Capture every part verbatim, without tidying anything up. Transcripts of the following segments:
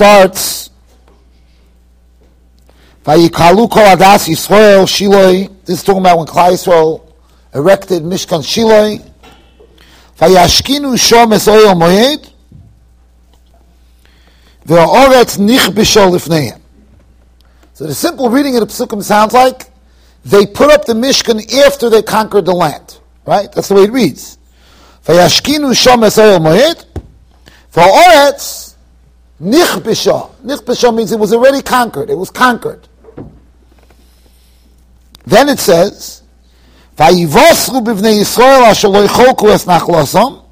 starts, Vayikalu kol adas Yisrael Shiloi. This is talking about when Klal Yisrael erected Mishkan Shiloi. Vayashkinu shom es oyel moed. Ve'oretz nichbisho lifneihem. So the simple reading of the Psukim sounds like they put up the Mishkan after they conquered the land. Right? That's the way it reads. Vayashkinu shom es oyel moed. Ve'oretz nichbisho. Nichbisho means it was already conquered. It was conquered. Then it says, "Vayivosru b'vnei Yisrael asher lo yicholku es nachlasom."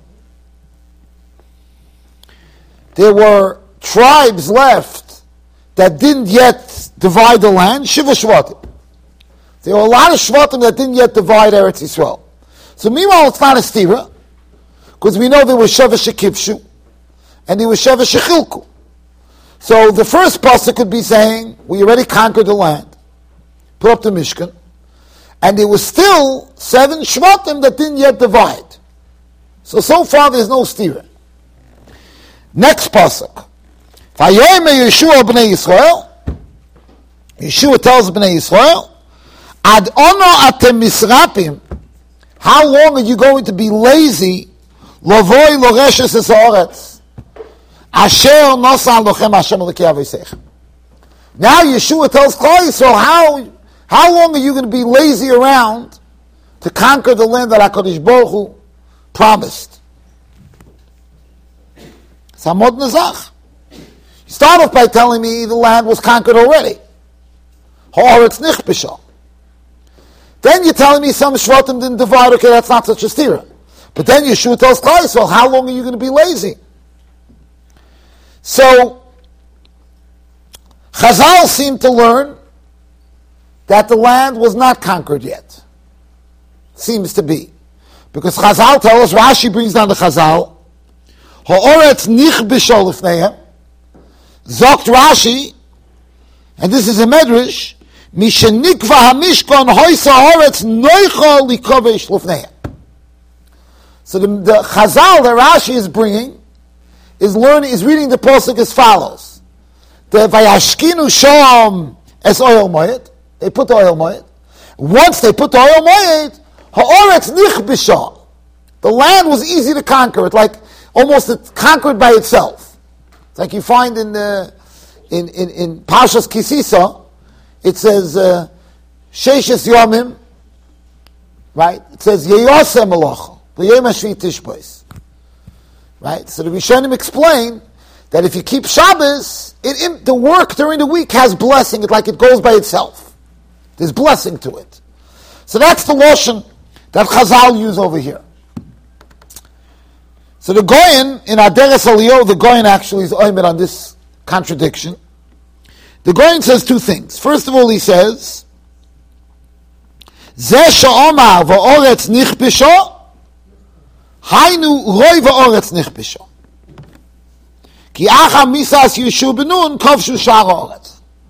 There were tribes left that didn't yet divide the land. Shiva Shvatim. There were a lot of Shvatim that didn't yet divide Eretz Yisrael. So meanwhile, it's not a stira, because we know there was Sheva Shekivshu, and there was Sheva Shechilku. So the first pasuk could be saying, we already conquered the land, put up the Mishkan, and there was still seven Shvatim that didn't yet divide. So, so far there's no stira. Next pasuk. Vayome Yeshua b'nei Yisrael. Yeshua tells b'nei Yisrael, Ad ono atem misrapim. How long are you going to be lazy? Lovoi loreshes es haaretz. Asher nosan lochem Hashem l'kei avosechem. Now Yeshua tells Klal Yisrael, how How long are you going to be lazy around to conquer the land that HaKadosh Baruch Hu promised? Samod Nazach. You start off by telling me the land was conquered already. Ha'aretz nichbisha. Then you're telling me some Shvatim didn't divide. Okay, that's not such a stira. But then Yeshua tells Klal Yisrael, how long are you going to be lazy? So, Chazal seem to learn that the land was not conquered yet. Seems to be. Because Chazal tells us, Rashi brings down the Chazal, Ha'oretz nichbisho lifneihem, Zokt Rashi, and this is a medrash, Mishenikva hamishkon hoisa ha'oretz noicha likovesh lifneihem. So the, the Chazal that Rashi is bringing is learning, is reading the pasuk as follows. The Vayashkinu shom es oyel moed. They put the oil moed. Once they put the oil moed, ha'oretz nichbisha. The land was easy to conquer. It's like almost it's conquered by itself. It's like you find in the in in, in Parshas Kisisa, it says Sheishes uh, Yomim. Right? It says Yeyosem Melacha v'Yom Hashvi Tishbos. Right? So the Rishonim explain that if you keep Shabbos, it, it, the work during the week has blessing. It's like it goes by itself. There's blessing to it. So that's the lotion that Chazal use over here. So the Goyen, in Aderes Aliyah, the Goyen actually is oimed on this contradiction. The Goyen says two things. First of all, he says, Zeh she'omar v'oretz nichbisho, hainu roi v'oretz nichbisho. Ki acha misas Yeshu benun kovshu shar ha'oretz.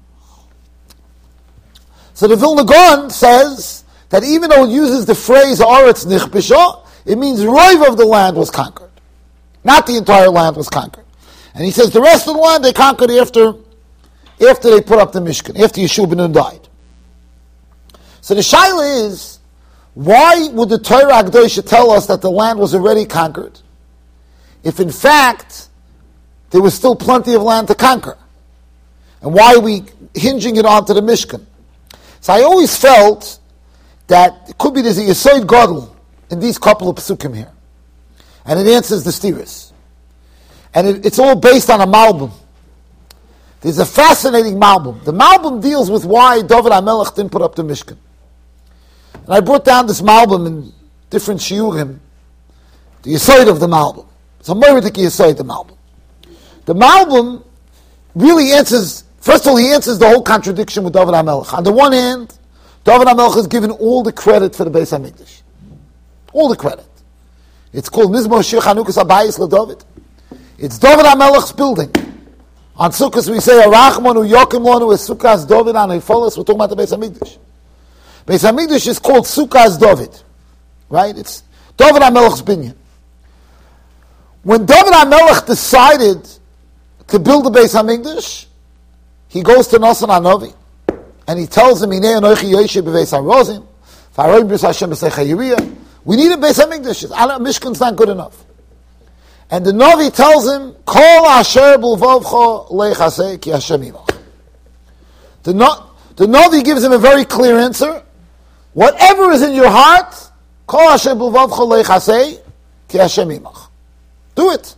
So the Vilna Gaon says that even though it uses the phrase Oretz Nichbisha, it means Roiv of the land was conquered. Not the entire land was conquered. And he says the rest of the land they conquered after, after they put up the Mishkan, after Yeshua ben Nun died. So the shaila is, why would the Torah Akdosha tell us that the land was already conquered, if in fact there was still plenty of land to conquer? And why are we hinging it onto the Mishkan? So I always felt that it could be there's a Yesod Gadol in these couple of psukim here. And it answers the stiris. And it, it's all based on a Malbim. There's a fascinating Malbim. The Malbim deals with why David HaMelech didn't put up the Mishkan. And I brought down this Malbim in different shiurim, the Yesod of the Malbim. It's a Moiridik Yesod, the Malbim. The Malbim really answers. First of all, he answers the whole contradiction with David HaMelech. On the one hand, David HaMelech is given all the credit for the Beis HaMikdash. All the credit. It's called Mizmor Shir Chanukas Abayis LeDavid. It's David HaMelech's building. On Sukkot we say, Arachmanu Yokim Lonu es Sukkahs David an Eifolos. We're talking about the Beis HaMikdash. Beis HaMikdash is called Sukkahs David. Right? It's David HaMelech's binyan. When David HaMelech decided to build the Beis HaMikdash, he goes to Nasan HaNavi, and he tells him, Hinei anochi yosheb b'Beis HaRozim, v'aroim b'ris Hashem b'seicha Yiriyah. We need a Beis HaMikdash. Mishkan's not good enough. And the Navi tells him, Kol asher b'lvavcha leichasei ki Hashem imach. The, no, the Navi gives him a very clear answer. Whatever is in your heart, Kol asher b'lvavcha leichasei ki Hashem imach. Do it.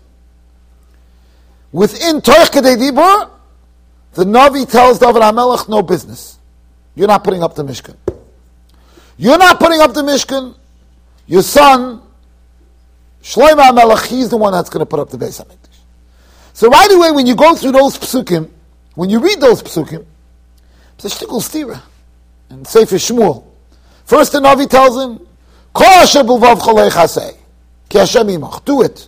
Within Torch Kedei Dibur, the Navi tells David HaMelech, no business. You're not putting up the Mishkan. You're not putting up the Mishkan. Your son, Shlomo HaMelech, he's the one that's going to put up the Beis HaMikdash. So right away, when you go through those psukim, when you read those psukim, it's a shtickle stira. And Sefer Shmuel. First the Navi tells him, Kol asher b'lvavcha leichasei, ki Hashem imach. Do it.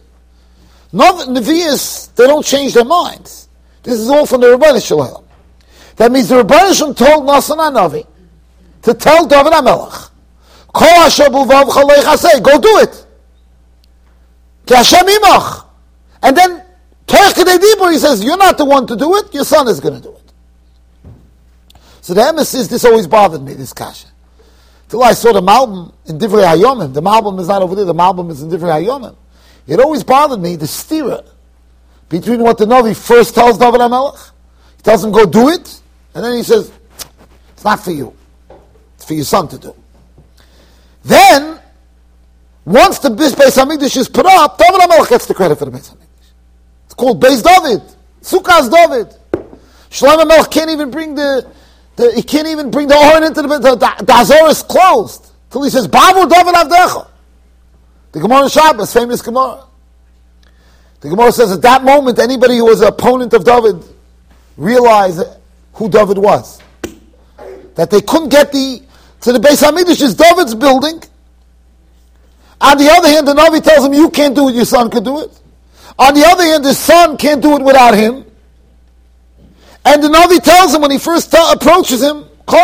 Nevi'is, they don't change their minds. This is all from the Rebbeinu Shalom. That means the Rebbeinu Shalom told Nasan HaNavi to tell David HaMelech, Kol asher b'lvavcha leichasei, go do it. Ki Hashem imach. And then, Torch Kedei Dibur, he says, you're not the one to do it, your son is going to do it. So the emes this always bothered me, this kasha. Till I saw the Malbim in Divrei Hayomim. The Malbim is not over there, the Malbim is in Divrei Hayomim. It always bothered me, the stira between what the Navi first tells David HaMelech. He tells him, go do it. And then he says, it's not for you. It's for your son to do. Then, once the Beis HaMikdash is put up, David HaMelech gets the credit for the Beis HaMikdash. It's called Beis David. Sukkah's David. Shlomo HaMelech can't even bring the, the, he can't even bring the Oren into the, the, the, the Azor is closed. Till he says, Bavu David Avdecha. The Gemara in Shabbos, famous Gemara. The Gemara says at that moment, anybody who was an opponent of David realized who David was. That they couldn't get the, to the Beis HaMikdash is David's building. On the other hand, the Navi tells him, you can't do it, your son can do it. On the other hand, his son can't do it without him. And the Navi tells him, when he first t- approaches him,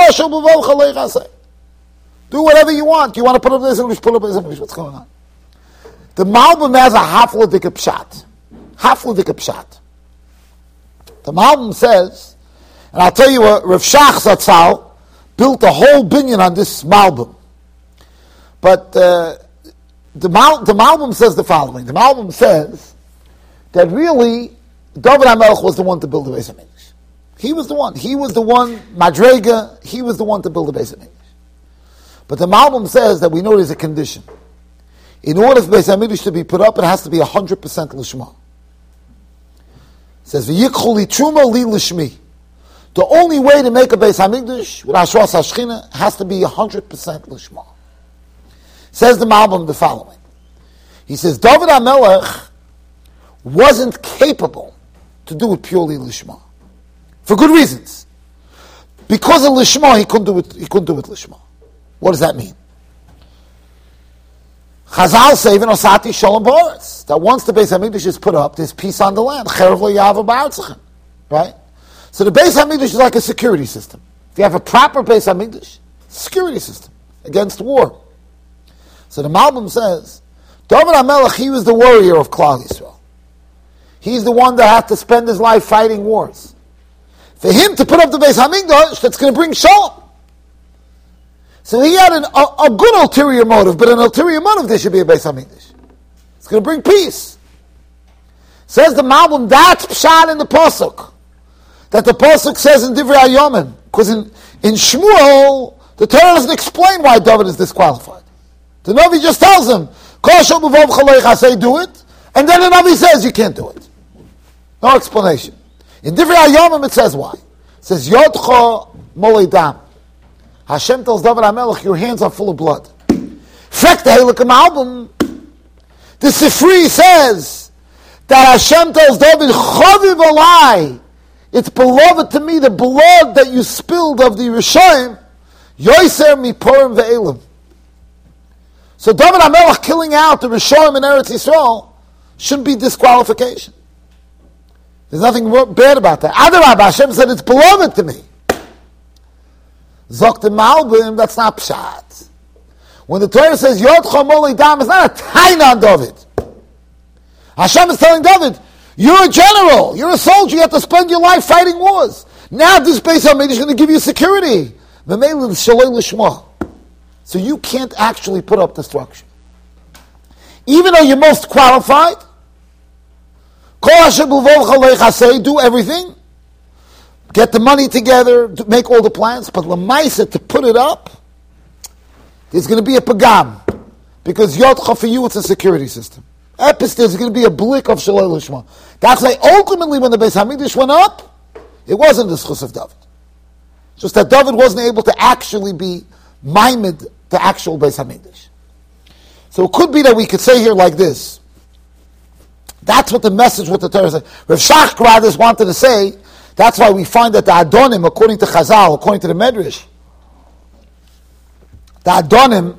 do whatever you want. You want to put up this English, put up this English. What's going on? The Malbim has a hafladik pshat. Hafladik pshat. The Malbim says, and I'll tell you what, Rav Shach Zatzal built a whole binyan on this Malbim. But uh, the, Mal, the Malbim says the following. The Malbim says that really David HaMelech was the one to build the Beis HaMikdash. He was the one. He was the one, Madrega, he was the one to build the Beis HaMikdash. But the Malbim says that we know there's a condition. In order for Beis HaMikdash to be put up, it has to be one hundred percent Lishma. It says, V'yikchu li truma li lishmi. The only way to make a Beis HaMikdash with Hashras HaShechina has to be one hundred percent Lishma. Says the Malbim the following. He says, David HaMelech wasn't capable to do it purely Lishma. For good reasons. Because of Lishma, he couldn't do it, he couldn't do it Lishma. What does that mean? Chazal say, V'nosati shalom ba'aretz, that once the Beis HaMikdash is put up, there's peace on the land. Cherev lo ya'ava ba'artzachem. Right? So the Beis HaMikdash is like a security system. If you have a proper Beis HaMikdash, security system against war. So the Malbim says, David HaMelech, he was the warrior of Klal Yisrael. He's the one that had to spend his life fighting wars. For him to put up the Beis HaMikdash, that's going to bring shalom. So he had an, a, a good ulterior motive, but an ulterior motive there should be a Beis HaMikdash. It's going to bring peace. Says the Malbim, that's pshat in the pasuk. That the pasuk says in Divrei Hayomim, because in, in Shmuel, the Torah doesn't explain why David is disqualified. The Navi just tells him, say do it, and then the Navi says you can't do it. No explanation. In Divrei Hayomim it says why. It says, Yodcha molei dam. Hashem tells David HaMelech, your hands are full of blood. Frek the Heilige Malbim, the Sifri says that Hashem tells David, Chaviv alai, it's beloved to me, the blood that you spilled of the Rishayim, Yoiser mi Purim ve'elim. So David HaMelech killing out the Rishayim in Eretz Yisrael shouldn't be disqualification. There's nothing bad about that. Adarab, Hashem said it's beloved to me. Zok the Malbim, that's not pshat. When the Torah says Yod Chamoli Dam, it's not a taina on David. Hashem is telling David, You're a general. You're a soldier. You have to spend your life fighting wars. Now this Beis Hamikdash is going to give you security. So you can't actually put up the structure. Even though you're most qualified, do everything, get the money together, make all the plans, but lemaisa, to put it up, there's going to be a pagam. Because Yotcha, for you, it's a security system. Epis, there's going to be a blick of Shalei Lishma. That's why ultimately when the Beis Hamikdash went up, it wasn't the schus of David. Just that David wasn't able to actually be mimed the actual Beis Hamikdash. So it could be that we could say here like this. That's what the message with the Torah says. Rav Shach Gradis wanted to say, that's why we find that the Adonim, according to Chazal, according to the Medrash, the Adonim,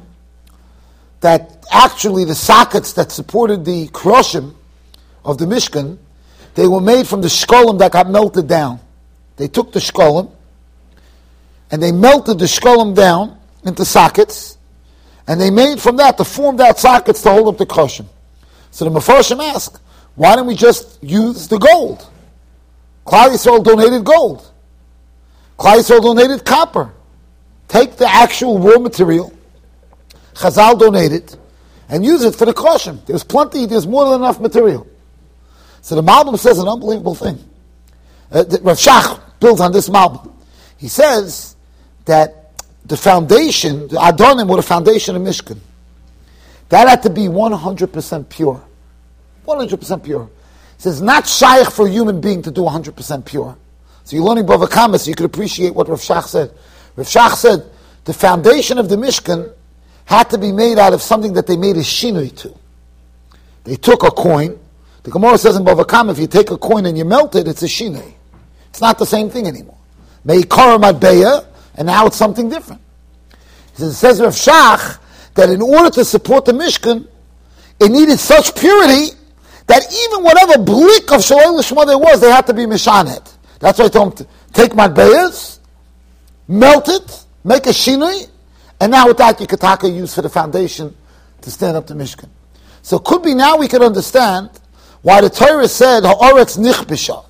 that actually the sockets that supported the kroshim of the Mishkan, they were made from the shkolim that got melted down. They took the shkolim, and they melted the shkolim down into sockets, and they made from that, the formed out sockets to hold up the kroshim. So the Mefarshim ask, why don't we just use the gold? Klal Yisrael donated gold. Klal Yisrael donated copper. Take the actual raw material, Chazal donated, and use it for the kroshim. There's plenty, there's more than enough material. So the Malbim says an unbelievable thing. Uh, Rav Shach builds on this Malbim. He says that the foundation, the Adonim were the foundation of Mishkan. That had to be one hundred percent pure. one hundred percent pure. He says, not shaykh for a human being to do one hundred percent pure. So you're learning Bava Kama, so you could appreciate what Rav Shach said. Rav Shach said, the foundation of the Mishkan had to be made out of something that they made a shinui to. They took a coin. The Gemara says in Bava Kama, if you take a coin and you melt it, it's a shinui. It's not the same thing anymore. Meikara matbeya, and now it's something different. He says, it says Rav Shach that in order to support the Mishkan, it needed such purity that even whatever blick of Shalei Lishma there was, they had to be mishanet. That's why I told him to take matbeyas, melt it, make a shinui, and now with that you could taka use for the foundation to stand up the Mishkan. So it could be now we could understand why the Torah said, Ha'aretz nichbisha.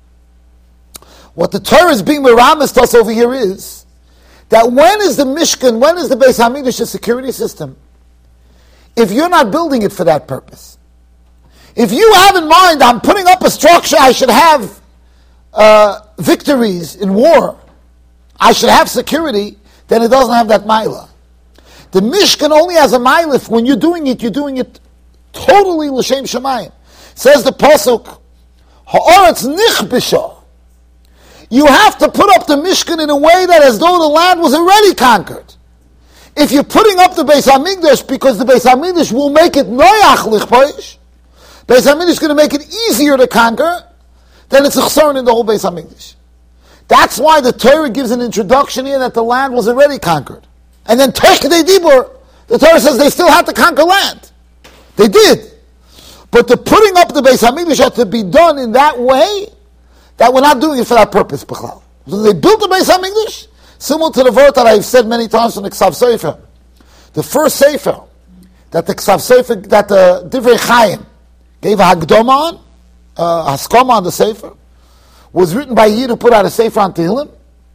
What the Torah is being meramis to us over here is that when is the Mishkan, when is the Beis Hamikdash a security system? If you're not building it for that purpose. If you have in mind, I'm putting up a structure, I should have uh, victories in war, I should have security, then it doesn't have that maila. The Mishkan only has a maila if when you're doing it, you're doing it totally l'shem shamayim. Says the Pasuk, Ha'aretz nichbisha. You have to put up the Mishkan in a way that as though the land was already conquered. If you're putting up the Beis Hamikdash because the Beis Hamikdash will make it noyach lichpoish, Beis Hamikdash is going to make it easier to conquer, then it's a chsaron in the whole Beis Hamikdash. That's why the Torah gives an introduction here that the land was already conquered. And then Teshkei Dibur, the Torah says they still had to conquer land. They did. But the putting up the Beis Hamikdash had to be done in that way that we're not doing it for that purpose. So they built the Beis Hamikdash, similar to the word that I've said many times from the Ksav Sefer. The first Sefer that the Ksav Sefer, that the Divrei Chaim gave a Hagdoma on, uh, Haskama on the Sefer, was written by a Yid who put out a Sefer on Tehillim.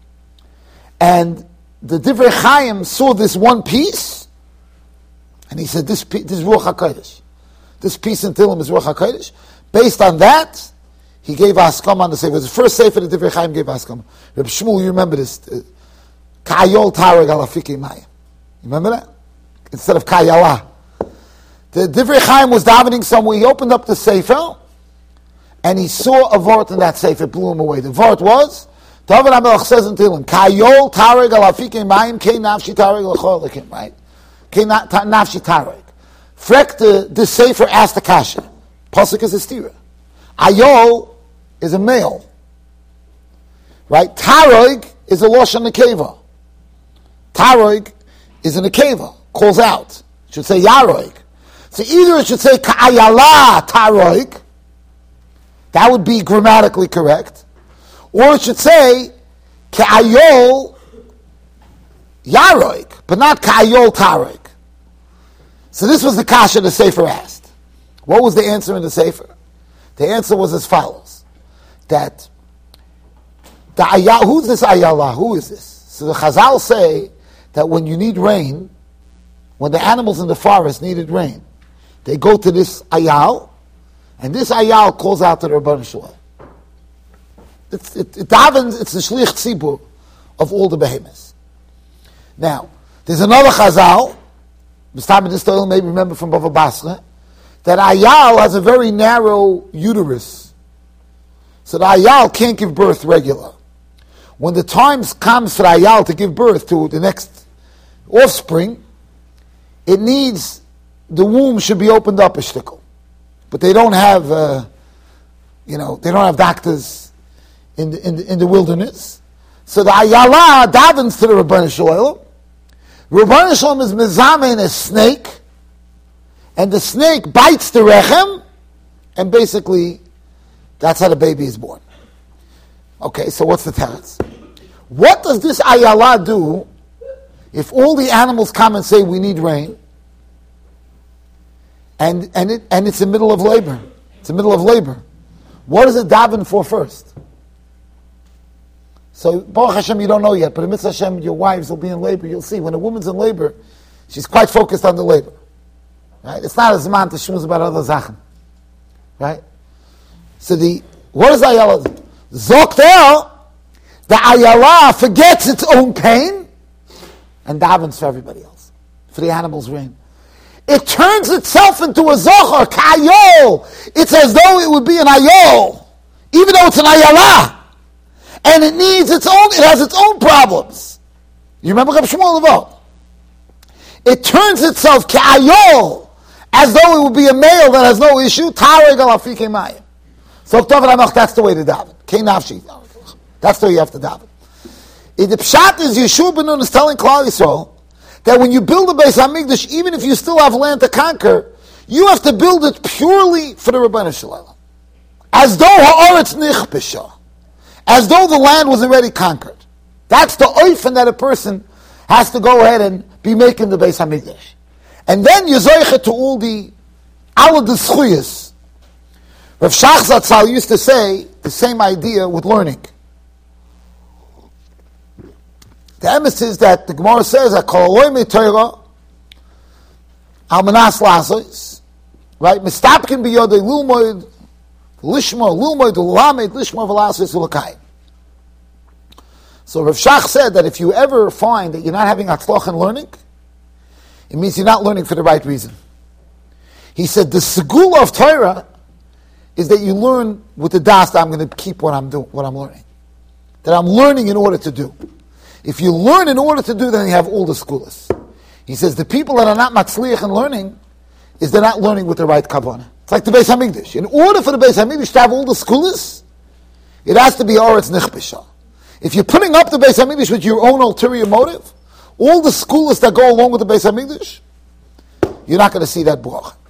And the Divrei Chaim saw this one piece, and he said, this, this is Ruach HaKodesh. This piece in Tehillim is Ruach HaKodesh. Based on that, he gave a Haskama on the Sefer. It was the first Sefer that Divrei Chaim gave a Haskama. Reb Shmuel, you remember this. Ka'ayol Tareg al Afiki Mayim. You remember that? Instead of Ka'ayala. The Divrei Chaim was davening somewhere. He opened up the Sefer, and he saw a vort in that Sefer. It blew him away. The vort was, David HaMelech says in Tehillim, Ka'ayol Tareg al Afiki Mayim, Kei Nafshi Tareg l'chol lekim, right? Kei Nafshi Tareg. Frek, the, the Sefer asked the Kasha. Pasuk is a stira. Ayol is a male. Right? Tareg is a Lashon Nekeva. Tareg is a Nekeva. Calls out. It should say Yaroig. So either it should say Ka'ayala Tareg. That would be grammatically correct. Or it should say Ka'ayol Yaroig. But not Ka'ayol Tareg. So this was the kasha the Sefer asked. What was the answer in the Sefer? The answer was as follows: that the ayal, who's this ayala? Who is this? So the Chazal say that when you need rain, when the animals in the forest needed rain, they go to this ayal, and this ayal calls out to the Rebbeinu Shalom. It's, it, it davens, it's the shlich tzibur of all the behemoths. Now, there's another Chazal, Mustami Distal maybe remember from Bava Basra, that ayal has a very narrow uterus. So the ayal can't give birth regular. When the time comes for the ayal to give birth to the next offspring, it needs, the womb should be opened up a shtickle. But they don't have, uh, you know, they don't have doctors in the, in the, in the wilderness. So the ayala davens to the Rebbeinu Shalom. Rebbeinu Shalom is mezamen a snake, and the snake bites the rechem, and basically, that's how the baby is born. Okay, so what's the teretz? What does this ayala do if all the animals come and say we need rain, and and it and it's the middle of labor? It's the middle of labor. What does it daven for first? So, Baruch Hashem, you don't know yet, but in Mitzvah Hashem, your wives will be in labor. You'll see, when a woman's in labor, she's quite focused on the labor. Right? It's not a zman to shmuz about other zachen. Right? So the, what is ayala? Zoktel, the ayala forgets its own pain, and davens for everybody else, for the animal's rain. It turns itself into a zochar, ka'ayol. It's as though it would be an ayol, even though it's an ayala. And it needs its own, it has its own problems. You remember Reb Shmuel Levo? It turns itself ka'ayol, as though it would be a male that has no issue. So that's the way to daven. That's the way you have to daven. The pshat is Yeshua ben Nun is telling Klal Yisrael that when you build a Beis Hamikdash, even if you still have land to conquer, you have to build it purely for the Rebbeinu Shalom, as though ha'aretz nichbisha, as though the land was already conquered. That's the oifen that a person has to go ahead and be making the Beis Hamikdash. And then you zoiche to all the all the schuyas. Rav Shach Zatzal used to say the same idea with learning. The emes is that the Gemara says that kol aloy me Torah al manas lasos, right? Mistapkin biyodei lulmoid lishma lulmoid ulamed lishma v'lasos ulakai. So Rav Shach said that if you ever find that you're not having hatzlach in learning, it means you're not learning for the right reason. He said the segula of Torah is that you learn with the das that I'm going to keep what I'm doing, what I'm learning, that I'm learning in order to do. If you learn in order to do, then you have all the schools. He says the people that are not matzliach in learning is they're not learning with the right kavanah. It's like the Beis Hamikdash. In order for the Beis Hamikdash to have all the schools, it has to be Oretz Nichbisha. If you're putting up the Beis Hamikdash with your own ulterior motive, all the schools that go along with the Beis Hamikdash, you're not going to see that bracha.